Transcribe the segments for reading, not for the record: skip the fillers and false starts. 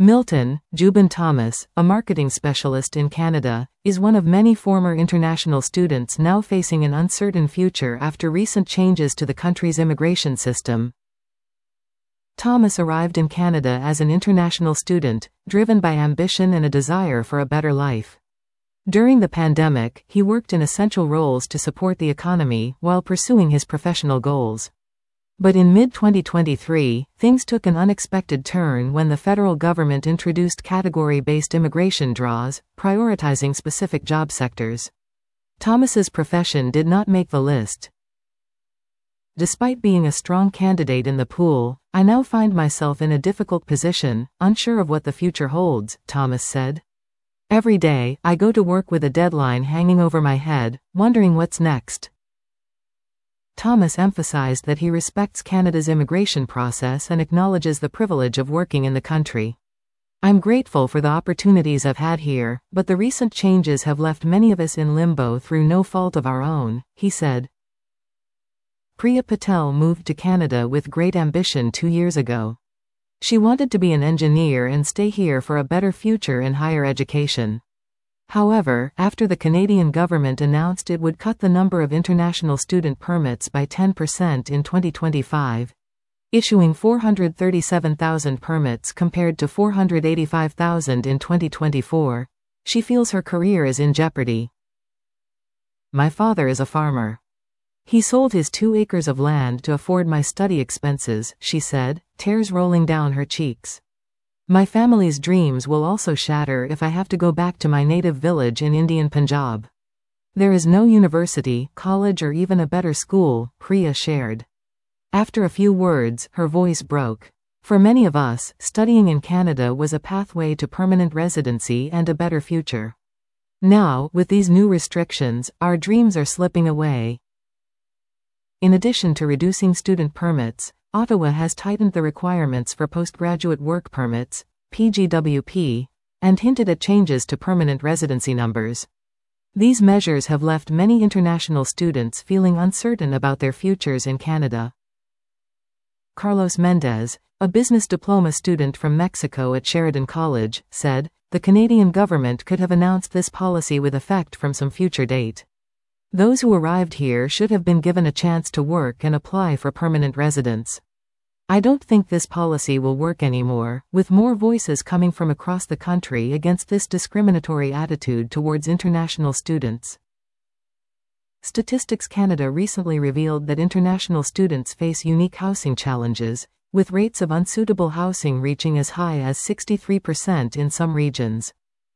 Milton Jubin Thomas, a marketing specialist in Canada, is one of many former international students now facing an uncertain future after recent changes to the country's immigration system. Thomas arrived in Canada as an international student, driven by ambition and a desire for a better life. During the pandemic, he worked in essential roles to support the economy while pursuing his professional goals. But in mid-2023, things took an unexpected turn when the federal government introduced category-based immigration draws, prioritizing specific job sectors. Thomas's profession did not make the list. Despite being a strong candidate in the pool, I now find myself in a difficult position, unsure of what the future holds, Thomas said. Every day, I go to work with a deadline hanging over my head, wondering what's next. Thomas emphasized that he respects Canada's immigration process and acknowledges the privilege of working in the country. I'm grateful for the opportunities I've had here, but the recent changes have left many of us in limbo through no fault of our own, he said. Priya Patel moved to Canada with great ambition 2 years ago. She wanted to be an engineer and stay here for a better future in higher education. However, after the Canadian government announced it would cut the number of international student permits by 10% in 2025, issuing 437,000 permits compared to 485,000 in 2024, she feels her career is in jeopardy. My father is a farmer. He sold his 2 acres of land to afford my study expenses, she said, tears rolling down her cheeks. My family's dreams will also shatter if I have to go back to my native village in Indian Punjab. There is no university, college or even a better school, Priya shared. After a few words, her voice broke. For many of us, studying in Canada was a pathway to permanent residency and a better future. Now, with these new restrictions, our dreams are slipping away. In addition to reducing student permits, Ottawa has tightened the requirements for postgraduate work permits, PGWP, and hinted at changes to permanent residency numbers. These measures have left many international students feeling uncertain about their futures in Canada. Carlos Mendez, a business diploma student from Mexico at Sheridan College, said, the Canadian government could have announced this policy with effect from some future date. Those who arrived here should have been given a chance to work and apply for permanent residence. I don't think this policy will work anymore, with more voices coming from across the country against this discriminatory attitude towards international students. Statistics Canada recently revealed that international students face unique housing challenges, with rates of unsuitable housing reaching as high as 63% in some regions.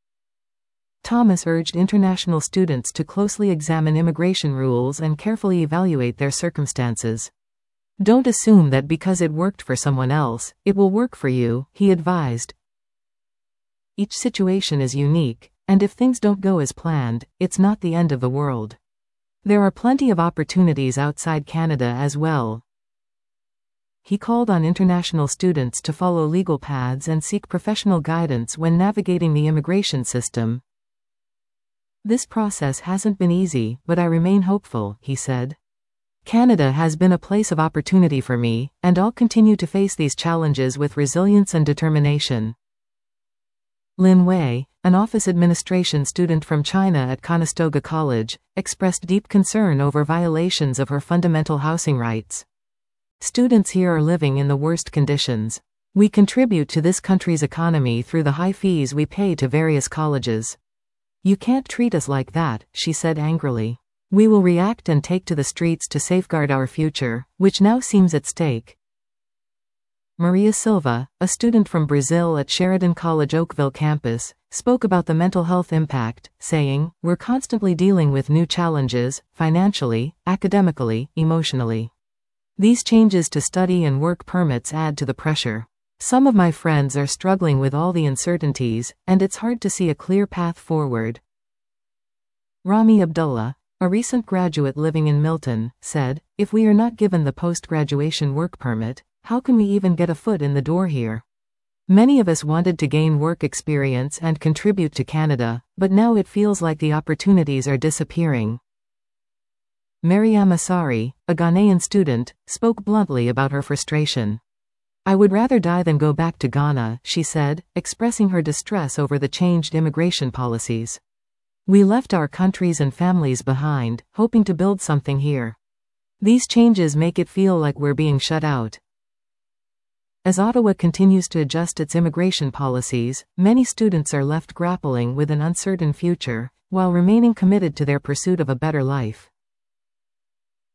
Thomas urged international students to closely examine immigration rules and carefully evaluate their circumstances. Don't assume that because it worked for someone else, it will work for you, he advised. Each situation is unique, and if things don't go as planned, it's not the end of the world. There are plenty of opportunities outside Canada as well. He called on international students to follow legal paths and seek professional guidance when navigating the immigration system. This process hasn't been easy, but I remain hopeful, he said. Canada has been a place of opportunity for me, and I'll continue to face these challenges with resilience and determination. Lin Wei, an office administration student from China at Conestoga College, expressed deep concern over violations of her fundamental housing rights. Students here are living in the worst conditions. We contribute to this country's economy through the high fees we pay to various colleges. You can't treat us like that, she said angrily. We will react and take to the streets to safeguard our future, which now seems at stake. Maria Silva, a student from Brazil at Sheridan College Oakville campus, spoke about the mental health impact, saying, we're constantly dealing with new challenges, financially, academically, emotionally. These changes to study and work permits add to the pressure. Some of my friends are struggling with all the uncertainties, and it's hard to see a clear path forward. Rami Abdullah, a recent graduate living in Milton, said, if we are not given the post-graduation work permit, how can we even get a foot in the door here? Many of us wanted to gain work experience and contribute to Canada, but now it feels like the opportunities are disappearing. Mariam Asari, a Ghanaian student, spoke bluntly about her frustration. "I would rather die than go back to Ghana," she said, expressing her distress over the changed immigration policies. "We left our countries and families behind, hoping to build something here. These changes make it feel like we're being shut out." As Ottawa continues to adjust its immigration policies, many students are left grappling with an uncertain future, while remaining committed to their pursuit of a better life.